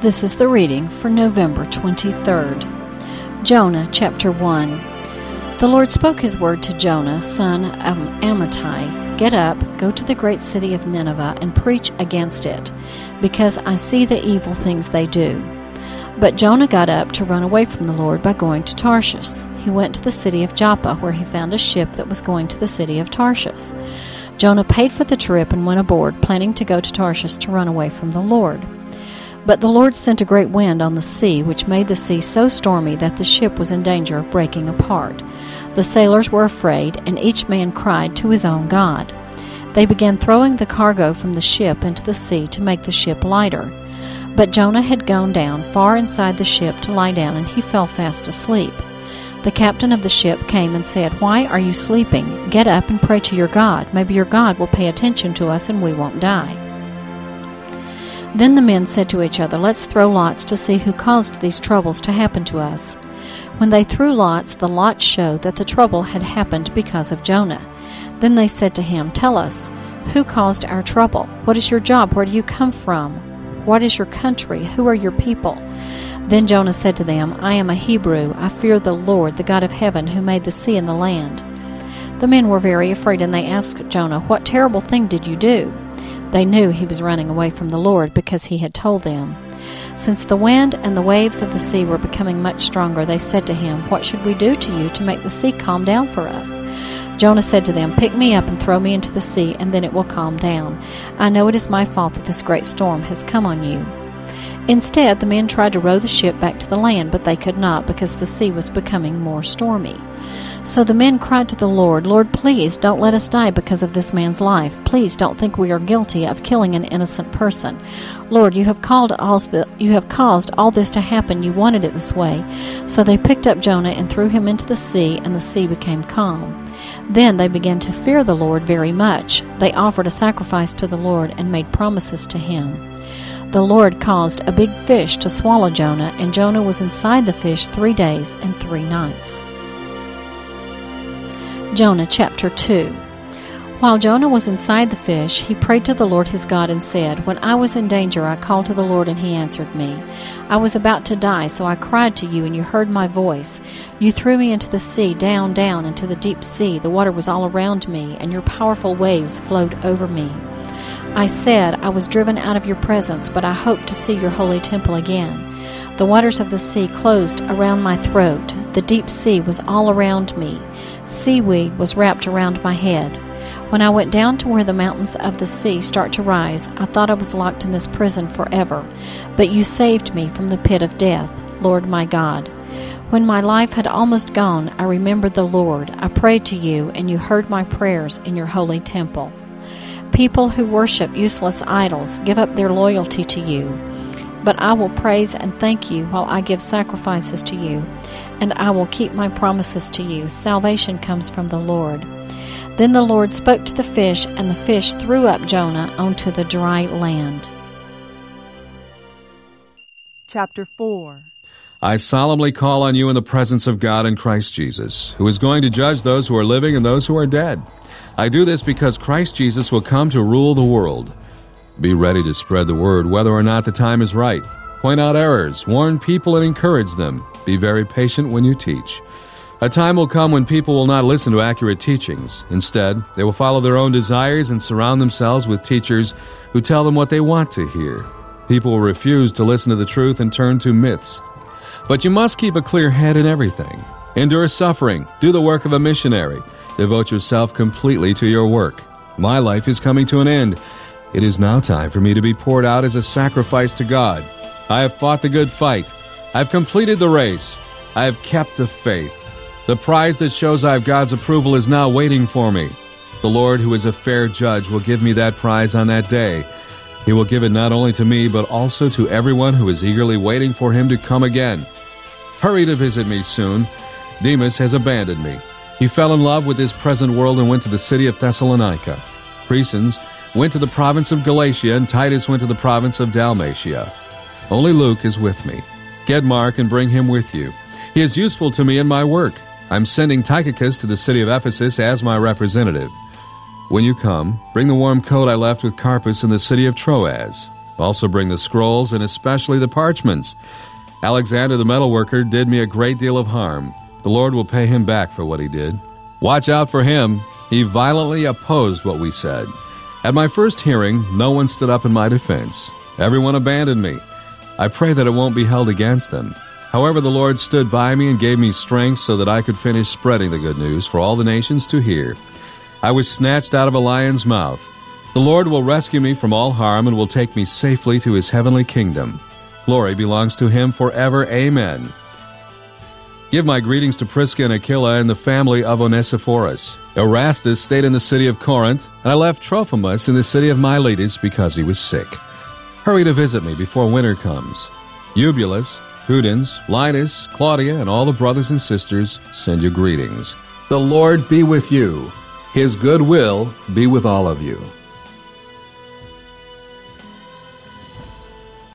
This is the reading for November 23rd. Jonah, chapter 1. The Lord spoke his word to Jonah, son of Amittai. Get up, go to the great city of Nineveh, and preach against it, because I see the evil things they do. But Jonah got up to run away from the Lord by going to Tarshish. He went to the city of Joppa, where he found a ship that was going to the city of Tarshish. Jonah paid for the trip and went aboard, planning to go to Tarshish to run away from the Lord. But the Lord sent a great wind on the sea, which made the sea so stormy that the ship was in danger of breaking apart. The sailors were afraid, and each man cried to his own god. They began throwing the cargo from the ship into the sea to make the ship lighter. But Jonah had gone down far inside the ship to lie down, and he fell fast asleep. The captain of the ship came and said, "Why are you sleeping? Get up and pray to your God. Maybe your God will pay attention to us and we won't die." Then the men said to each other, "Let's throw lots to see who caused these troubles to happen to us." When they threw lots, the lots showed that the trouble had happened because of Jonah. Then they said to him, "Tell us, who caused our trouble? What is your job? Where do you come from? What is your country? Who are your people?" Then Jonah said to them, "I am a Hebrew. I fear the Lord, the God of heaven, who made the sea and the land." The men were very afraid, and they asked Jonah, "What terrible thing did you do?" They knew he was running away from the Lord because he had told them. Since the wind and the waves of the sea were becoming much stronger, they said to him, "What should we do to you to make the sea calm down for us?" Jonah said to them, "Pick me up and throw me into the sea, and then it will calm down. I know it is my fault that this great storm has come on you." Instead, the men tried to row the ship back to the land, but they could not because the sea was becoming more stormy. So the men cried to the Lord, "Lord, please don't let us die because of this man's life. Please don't think we are guilty of killing an innocent person. Lord, you have caused all this to happen. You wanted it this way." So they picked up Jonah and threw him into the sea, and the sea became calm. Then they began to fear the Lord very much. They offered a sacrifice to the Lord and made promises to him. The Lord caused a big fish to swallow Jonah, and Jonah was inside the fish 3 days and 3 nights. Jonah chapter 2. While Jonah was inside the fish, he prayed to the Lord his God and said, "When I was in danger, I called to the Lord and he answered me. I was about to die, so I cried to you and you heard my voice. You threw me into the sea, down, down, into the deep sea. The water was all around me, and your powerful waves flowed over me. I said, I was driven out of your presence, but I hope to see your holy temple again. The waters of the sea closed around my throat. The deep sea was all around me. Seaweed was wrapped around my head. When I went down to where the mountains of the sea start to rise, I thought I was locked in this prison forever. But you saved me from the pit of death, Lord my God. When my life had almost gone, I remembered the Lord. I prayed to you, and you heard my prayers in your holy temple. People who worship useless idols give up their loyalty to you. But I will praise and thank you while I give sacrifices to you, and I will keep my promises to you. Salvation comes from the Lord." Then the Lord spoke to the fish, and the fish threw up Jonah onto the dry land. Chapter 4. I solemnly call on you in the presence of God in Christ Jesus, who is going to judge those who are living and those who are dead. I do this because Christ Jesus will come to rule the world. Be ready to spread the word whether or not the time is right. Point out errors, warn people and encourage them. Be very patient when you teach. A time will come when people will not listen to accurate teachings. Instead, they will follow their own desires and surround themselves with teachers who tell them what they want to hear. People will refuse to listen to the truth and turn to myths. But you must keep a clear head in everything. Endure suffering. Do the work of a missionary. Devote yourself completely to your work. My life is coming to an end. It is now time for me to be poured out as a sacrifice to God. I have fought the good fight. I have completed the race. I have kept the faith. The prize that shows I have God's approval is now waiting for me. The Lord, who is a fair judge, will give me that prize on that day. He will give it not only to me, but also to everyone who is eagerly waiting for him to come again. Hurry to visit me soon. Demas has abandoned me. He fell in love with this present world and went to the city of Thessalonica. Crescens went to the province of Galatia, and Titus went to the province of Dalmatia. Only Luke is with me. Get Mark and bring him with you. He is useful to me in my work. I'm sending Tychicus to the city of Ephesus as my representative. When you come, bring the warm coat I left with Carpus in the city of Troas. Also bring the scrolls and especially the parchments. Alexander the metalworker did me a great deal of harm. The Lord will pay him back for what he did. Watch out for him. He violently opposed what we said. At my first hearing, no one stood up in my defense. Everyone abandoned me. I pray that it won't be held against them. However, the Lord stood by me and gave me strength so that I could finish spreading the good news for all the nations to hear. I was snatched out of a lion's mouth. The Lord will rescue me from all harm and will take me safely to his heavenly kingdom. Glory belongs to him forever. Amen. Give my greetings to Prisca and Aquila and the family of Onesiphorus. Erastus stayed in the city of Corinth, and I left Trophimus in the city of Miletus because he was sick. Hurry to visit me before winter comes. Eubulus, Pudens, Linus, Claudia, and all the brothers and sisters send you greetings. The Lord be with you. His good will be with all of you.